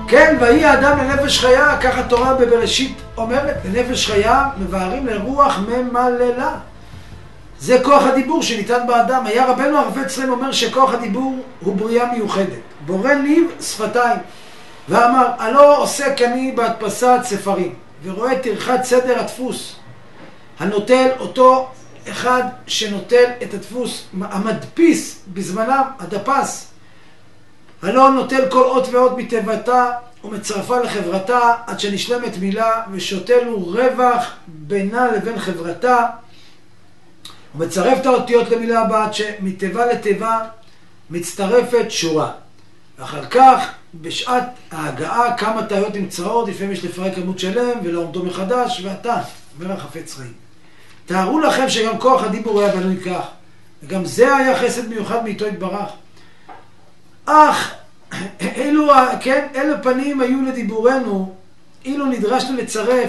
כן, ויהי האדם לנפש חיה, ככה התורה בבראשית אומרת, לנפש חיה מבארים לרוח ממללה. זה כוח הדיבור שניתן באדם. היה רבנו החפץ חיים אומר שכוח הדיבור הוא בריאה מיוחדת. בורא ניב שפתיים. ואמר, הלא עוסק אני בהדפסת ספרים, ורואה טרחת סדר הדפוס. הנוטל אותו אחד שנוטל את הדפוס, המדפיס בזמנם, הדפס. הלא נוטל כל אות ואות מתיבתה ומצרפה לחברתה עד שנשלמת מילה, ושותל הוא רווח בינה לבין חברתה, ומצרף את האותיות למילה הבאה עד שמתיבה לתיבה מצטרפת שורה. ואחר כך בשעת ההגעה כמה טעויות נמצאות, לפעמים יש לפרק עמוד שלם ולעומדו מחדש, ואתה אומר החפץ חיים. תארו לכם שגם כוח הדיבור היה בנוי כך, וגם זה היה חסד מיוחד מאיתו יתברך. אך אלו פנים היו לדיבורנו, אילו נדרשנו לצרף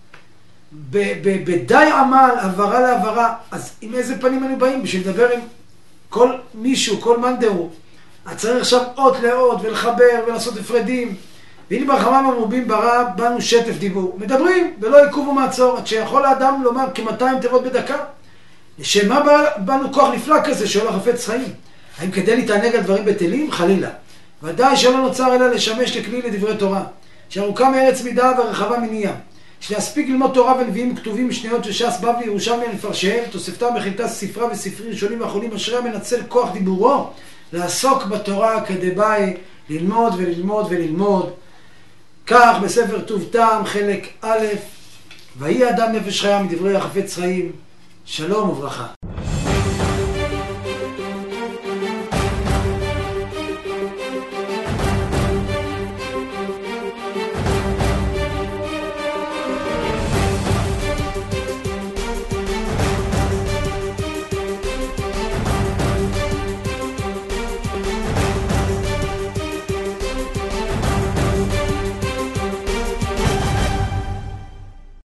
בדי עמל, הברה להברה. אז עם איזה פנים היינו באים? בשביל לדבר עם כל מישהו, כל מאן דהוא, אז צריך עכשיו אות לאות ולחבר ולעשות הפרדים. והנה ברחמם המרובים ברא בנו שטף דיבור, מדברים ולא עיכוב ומעצור, עד שיכול האדם לומר כ-200 תיבות בדקה. שמה בנו כוח נפלא כזה? שואל החפץ חיים. האם כדי להתענג על דברים בטלים? חלילה. ודאי שלא נוצר אלא לשמש לכלי לדברי תורה, שארוכה מארץ מידה ורחבה מניעה, שלהספיק ללמוד תורה ונביאים כתובים משניות וש"ס בבלי ירושלמי הנפרשיהם, תוספתם מכילתא ספרה וספרי ראשונים ואחרונים, אשרי המנצל כוח דיבורו לעסוק בתורה כדבעי, ללמוד וללמוד וללמוד. כך בספר טוב טעם חלק א', ויהי האדם נפש חיה מדברי החפץ חיים. שלום וברכה.